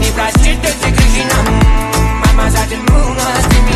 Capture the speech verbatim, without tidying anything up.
Mi place de te câșina. Mama sa del moon,